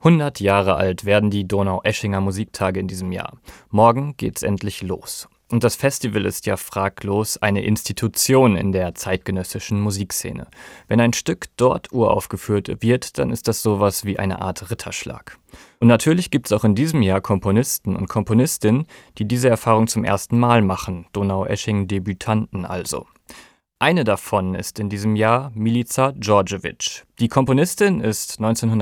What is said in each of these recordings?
100 Jahre alt werden die Donaueschinger Musiktage in diesem Jahr. Morgen geht's endlich los. Und das Festival ist ja fraglos eine Institution in der zeitgenössischen Musikszene. Wenn ein Stück dort uraufgeführt wird, dann ist das sowas wie eine Art Ritterschlag. Und natürlich gibt es auch in diesem Jahr Komponisten und Komponistinnen, die diese Erfahrung zum ersten Mal machen, Donaueschingen-Debütanten also. Eine davon ist in diesem Jahr Milica Đorđević. Die Komponistin ist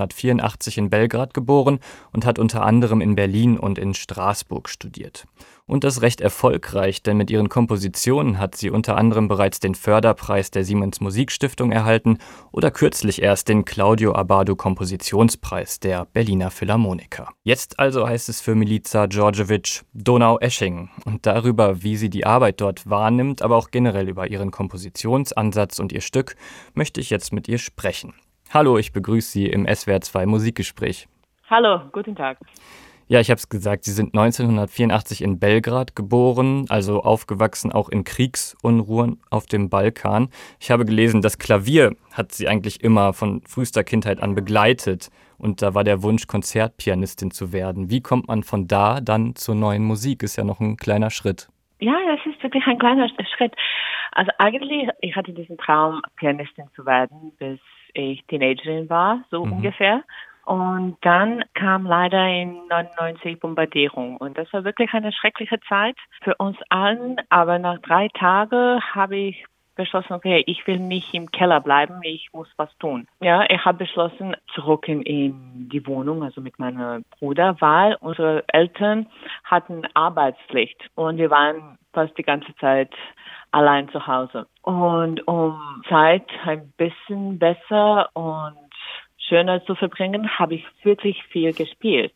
1984 in Belgrad geboren und hat unter anderem in Berlin und in Straßburg studiert. Und das recht erfolgreich, denn mit ihren Kompositionen hat sie unter anderem bereits den Förderpreis der Siemens Musikstiftung erhalten oder kürzlich erst den Claudio Abbado Kompositionspreis der Berliner Philharmoniker. Jetzt also heißt es für Milica Đorđević Donaueschingen und darüber, wie sie die Arbeit dort wahrnimmt, aber auch generell über ihren Kompositionsansatz und ihr Stück, möchte ich jetzt mit ihr sprechen. Hallo, ich begrüße Sie im SWR 2 Musikgespräch. Hallo, guten Tag. Ja, ich habe es gesagt, Sie sind 1984 in Belgrad geboren, also aufgewachsen auch in Kriegsunruhen auf dem Balkan. Ich habe gelesen, das Klavier hat Sie eigentlich immer von frühester Kindheit an begleitet und da war der Wunsch, Konzertpianistin zu werden. Wie kommt man von da dann zur neuen Musik? Ist ja noch ein kleiner Schritt. Ja, das ist wirklich ein kleiner Schritt. Also eigentlich, ich hatte diesen Traum, Pianistin zu werden, bis ich Teenagerin war, so ungefähr. Und dann kam leider in 99 Bombardierung. Und das war wirklich eine schreckliche Zeit für uns allen. Aber nach 3 Tagen habe ich beschlossen, okay, ich will nicht im Keller bleiben, ich muss was tun. Ja, ich habe beschlossen, zurück in die Wohnung, also mit meinem Bruder, weil unsere Eltern hatten Arbeitspflicht. Und wir waren fast die ganze Zeit allein zu Hause. Und um Zeit ein bisschen besser und schöner zu verbringen, habe ich wirklich viel gespielt.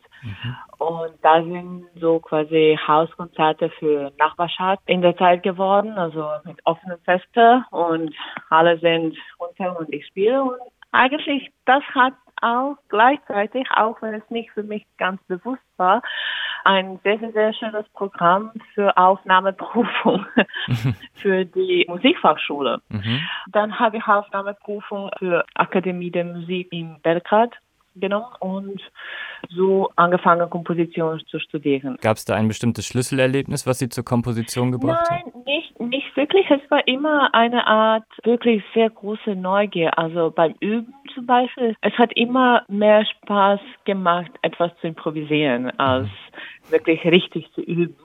Und da sind so quasi Hauskonzerte für Nachbarschaft in der Zeit geworden, also mit offenen Festen und alle sind runter und ich spiele. Und eigentlich, das hat auch gleichzeitig, auch wenn es nicht für mich ganz bewusst war, ein sehr, sehr, sehr schönes Programm für Aufnahmeprüfung für die Musikfachschule. Dann habe ich Aufnahmeprüfung für Akademie der Musik in Belgrad genommen und so angefangen, Komposition zu studieren. Gab es da ein bestimmtes Schlüsselerlebnis, was Sie zur Komposition gebracht hat? Nein, nicht wirklich. Es war immer eine Art wirklich sehr große Neugier. Also beim Üben zum Beispiel, es hat immer mehr Spaß gemacht, etwas zu improvisieren, als wirklich richtig zu üben.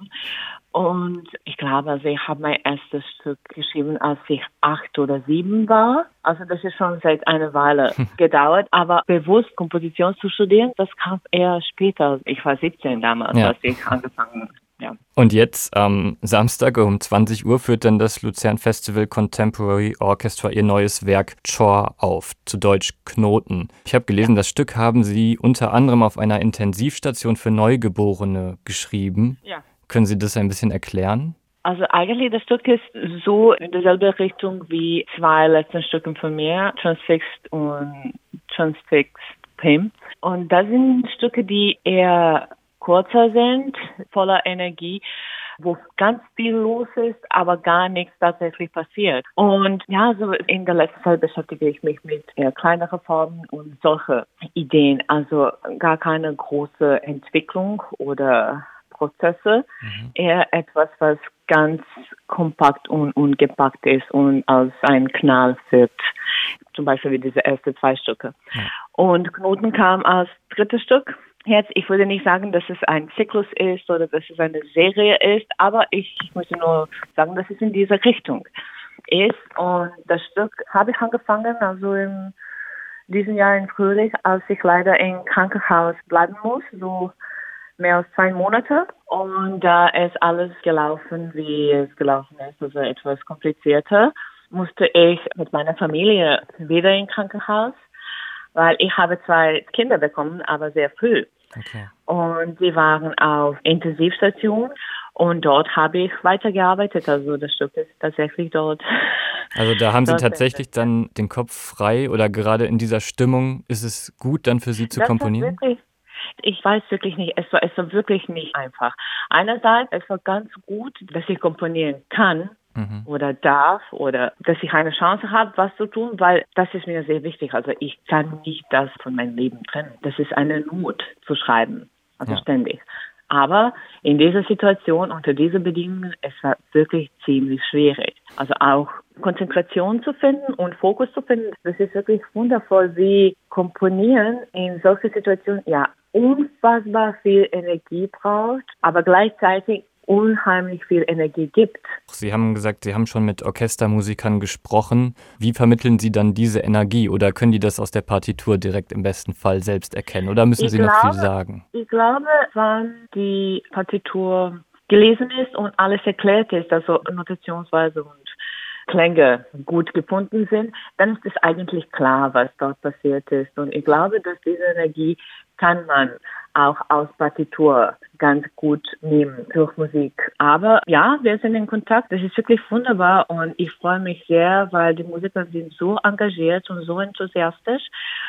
Und ich glaube, also ich habe mein erstes Stück geschrieben, als ich 8 oder 7 war. Also das ist schon seit einer Weile gedauert. Aber bewusst Komposition zu studieren, das kam eher später. Ich war 17 damals, als ich angefangen habe. Ja. Und jetzt am Samstag um 20 Uhr führt dann das Luzern Festival Contemporary Orchestra ihr neues Werk Chor auf, zu Deutsch Knoten. Ich habe gelesen, das Stück haben Sie unter anderem auf einer Intensivstation für Neugeborene geschrieben. Ja. Können Sie das ein bisschen erklären? Also eigentlich das Stück ist so in derselben Richtung wie 2 letzten Stücken von mir, Transfixed und Transfixed Pimp. Und das sind Stücke, die eher kurzer sind, voller Energie, wo ganz viel los ist, aber gar nichts tatsächlich passiert. Und ja, so in der letzten Zeit beschäftige ich mich mit eher kleineren Formen und solche Ideen. Also gar keine große Entwicklung oder Prozesse, eher etwas, was ganz kompakt und ungepackt ist und als ein Knall wird. Zum Beispiel wie diese ersten 2 Stücke. Und Knoten kam als 3. Stück. Jetzt, ich würde nicht sagen, dass es ein Zyklus ist oder dass es eine Serie ist, aber ich möchte nur sagen, dass es in dieser Richtung ist. Und das Stück habe ich angefangen, also in diesem Jahr im Frühling, als ich leider im Krankenhaus bleiben muss, so mehr als 2 Monate. Und da ist alles gelaufen, wie es gelaufen ist, also etwas komplizierter, musste ich mit meiner Familie wieder im Krankenhaus, weil ich habe 2 Kinder bekommen, aber sehr früh. Okay. Und sie waren auf Intensivstation und dort habe ich weitergearbeitet. Also das Stück ist tatsächlich dort. Also da haben Sie tatsächlich dann den Kopf frei oder gerade in dieser Stimmung ist es gut dann für Sie zu komponieren? Ich weiß wirklich nicht, es war wirklich nicht einfach. Einerseits, es war ganz gut, dass ich komponieren kann, oder darf oder dass ich eine Chance habe, was zu tun, weil das ist mir sehr wichtig. Also ich kann nicht das von meinem Leben trennen. Das ist eine Not zu schreiben, also ständig. Aber in dieser Situation, unter diesen Bedingungen, es war wirklich ziemlich schwierig. Also auch Konzentration zu finden und Fokus zu finden, das ist wirklich wundervoll, wie Komponieren in solchen Situationen unfassbar viel Energie braucht, aber gleichzeitig unheimlich viel Energie gibt. Sie haben gesagt, Sie haben schon mit Orchestermusikern gesprochen. Wie vermitteln Sie dann diese Energie oder können die das aus der Partitur direkt im besten Fall selbst erkennen oder müssen Sie noch viel sagen? Ich glaube, wenn die Partitur gelesen ist und alles erklärt ist, also Notationsweise und Klänge gut gefunden sind, dann ist es eigentlich klar, was dort passiert ist. Und ich glaube, dass diese Energie kann man auch aus Partitur ganz gut nehmen durch Musik. Aber ja, wir sind in Kontakt. Das ist wirklich wunderbar und ich freue mich sehr, weil die Musiker sind so engagiert und so enthusiastisch.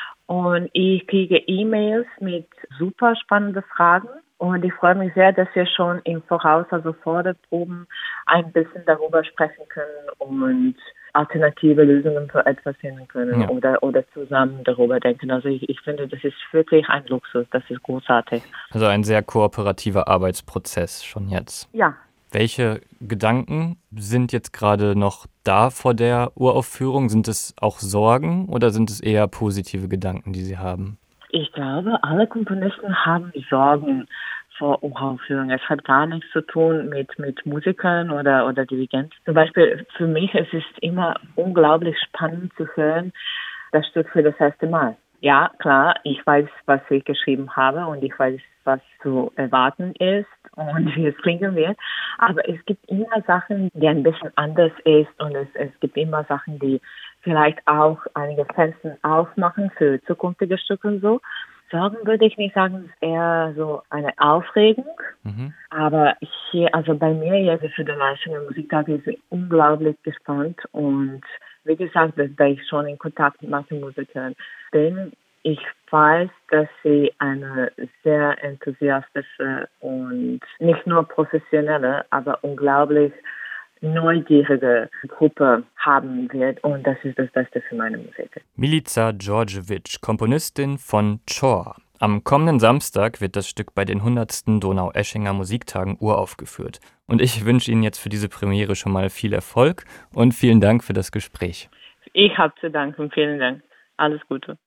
Und ich kriege E-Mails mit super spannenden Fragen. Und ich freue mich sehr, dass wir schon im Voraus, also vor der Proben, ein bisschen darüber sprechen können und alternative Lösungen für etwas finden können oder zusammen darüber denken. Also ich finde, das ist wirklich ein Luxus, das ist großartig. Also ein sehr kooperativer Arbeitsprozess schon jetzt. Ja. Welche Gedanken sind jetzt gerade noch da vor der Uraufführung? Sind es auch Sorgen oder sind es eher positive Gedanken, die Sie haben? Ich glaube, alle Komponisten haben Sorgen vor Uraufführung. Es hat gar nichts zu tun mit Musikern oder Dirigenten. Zum Beispiel für mich es ist immer unglaublich spannend zu hören, das Stück für das erste Mal. Ja, klar, ich weiß, was ich geschrieben habe und ich weiß, was zu erwarten ist und wie es klingen wird. Aber es gibt immer Sachen, die ein bisschen anders ist und es gibt immer Sachen, die vielleicht auch einige Fenster aufmachen für zukünftige Stücke und so. Sorgen würde ich nicht sagen, es ist eher so eine Aufregung. Aber hier, also bei mir jetzt für die Leistung Musiktage ist ich unglaublich gespannt und wie gesagt, da ich schon in Kontakt mit manchen Musikern bin, ich weiß, dass sie eine sehr enthusiastische und nicht nur professionelle, aber unglaublich neugierige Gruppe haben wird und das ist das Beste für meine Musik. Milica Đorđević, Komponistin von Chor. Am kommenden Samstag wird das Stück bei den 100. Donaueschinger Musiktagen uraufgeführt. Und ich wünsche Ihnen jetzt für diese Premiere schon mal viel Erfolg und vielen Dank für das Gespräch. Ich habe zu danken, vielen Dank. Alles Gute.